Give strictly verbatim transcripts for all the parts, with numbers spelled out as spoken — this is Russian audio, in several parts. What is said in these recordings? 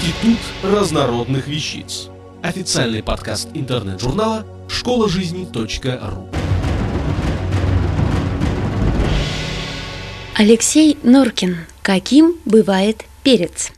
Институт разнородных вещиц. Официальный подкаст интернет-журнала школа жизни точка ру. Алексей Норкин. Каким бывает перец?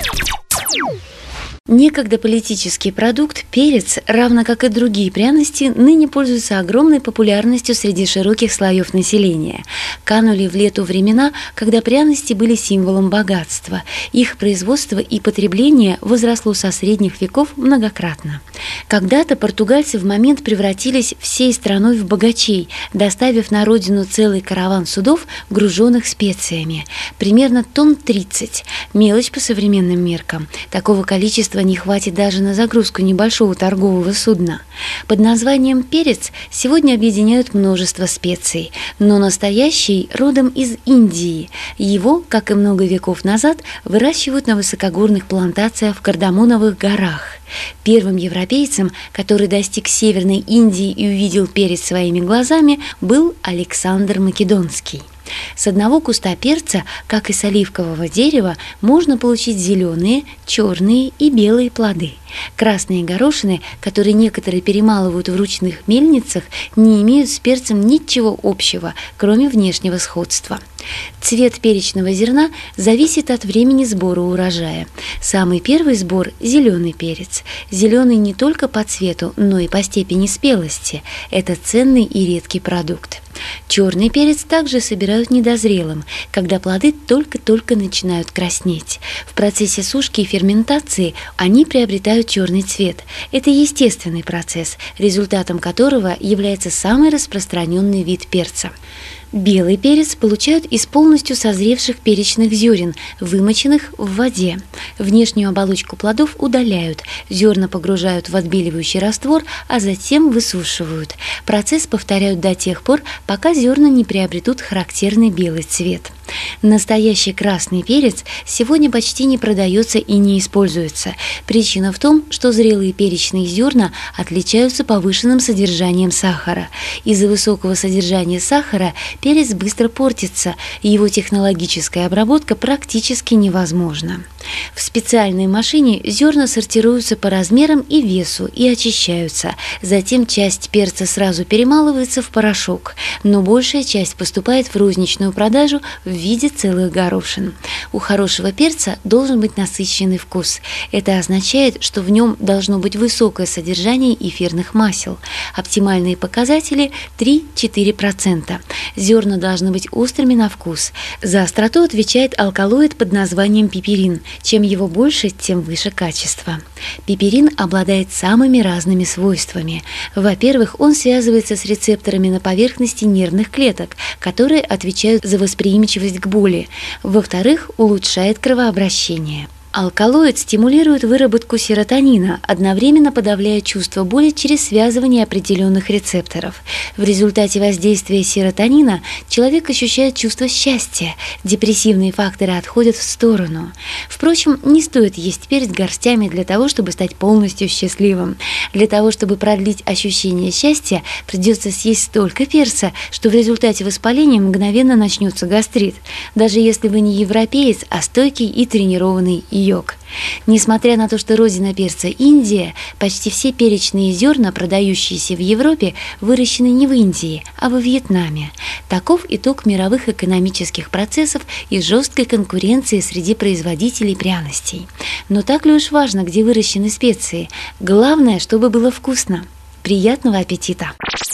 Некогда политический продукт перец, равно как и другие пряности, ныне пользуется огромной популярностью среди широких слоев населения. Канули в лету времена, когда пряности были символом богатства. Их производство и потребление возросло со средних веков многократно. Когда-то португальцы в момент превратились всей страной в богачей, доставив на родину целый караван судов, груженных специями. Примерно тонн тридцать. Мелочь по современным меркам. Такого количества не хватит даже на загрузку небольшого торгового судна. Под названием перец сегодня объединяют множество специй, но настоящий родом из Индии. Его, как и много веков назад, выращивают на высокогорных плантациях в Кардамоновых горах. Первым европейцем, который достиг Северной Индии и увидел перец своими глазами, был Александр Македонский. С одного куста перца, как и с оливкового дерева, можно получить зеленые, черные и белые плоды. Красные горошины, которые некоторые перемалывают в ручных мельницах, не имеют с перцем ничего общего, кроме внешнего сходства. Цвет перечного зерна зависит от времени сбора урожая. Самый первый сбор – зеленый перец. Зеленый не только по цвету, но и по степени спелости. Это ценный и редкий продукт. Черный перец также собирают недозрелым, когда плоды только-только начинают краснеть. В процессе сушки и ферментации они приобретают черный цвет. Это естественный процесс, результатом которого является самый распространенный вид перца. Белый перец получают из полностью созревших перечных зерен, вымоченных в воде. Внешнюю оболочку плодов удаляют, зерна погружают в отбеливающий раствор, а затем высушивают. Процесс повторяют до тех пор, пока зерна не приобретут характерный белый цвет. Настоящий красный перец сегодня почти не продается и не используется. Причина в том, что зрелые перечные зерна отличаются повышенным содержанием сахара. Из-за высокого содержания сахара перец быстро портится, и его технологическая обработка практически невозможна. В специальной машине зерна сортируются по размерам и весу и очищаются. Затем часть перца сразу перемалывается в порошок, но большая часть поступает в розничную продажу в виде целых горошин. У хорошего перца должен быть насыщенный вкус. Это означает, что в нем должно быть высокое содержание эфирных масел. Оптимальные показатели три-четыре процента. Зерна должны быть острыми на вкус. За остроту отвечает алкалоид под названием пиперин. Чем его больше, тем выше качество. Пиперин обладает самыми разными свойствами. Во-первых, он связывается с рецепторами на поверхности нервных клеток, которые отвечают за восприимчивость к боли. Во-вторых, улучшает кровообращение. Алкалоид стимулирует выработку серотонина, одновременно подавляя чувство боли через связывание определенных рецепторов. В результате воздействия серотонина человек ощущает чувство счастья, депрессивные факторы отходят в сторону. Впрочем, не стоит есть перец горстями для того, чтобы стать полностью счастливым. Для того, чтобы продлить ощущение счастья, придется съесть столько перца, что в результате воспаления мгновенно начнется гастрит, даже если вы не европеец, а стойкий и тренированный йог. Несмотря на то, что родина перца Индия, почти все перечные зерна, продающиеся в Европе, выращены не в Индии, а во Вьетнаме. Таков итог мировых экономических процессов и жесткой конкуренции среди производителей пряностей. Но так ли уж важно, где выращены специи? Главное, чтобы было вкусно. Приятного аппетита!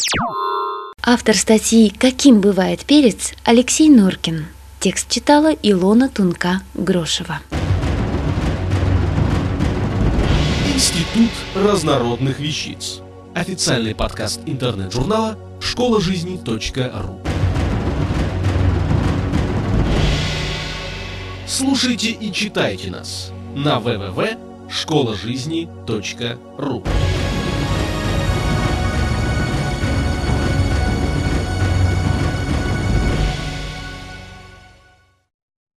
Автор статьи «Каким бывает перец» Алексей Норкин. Текст читала Илона Тунка-Грошева. Институт разнородных вещиц. Официальный подкаст интернет-журнала школа жизни точка ру. Слушайте и читайте нас на дабл ю дабл ю дабл ю точка школа жизни точка ру.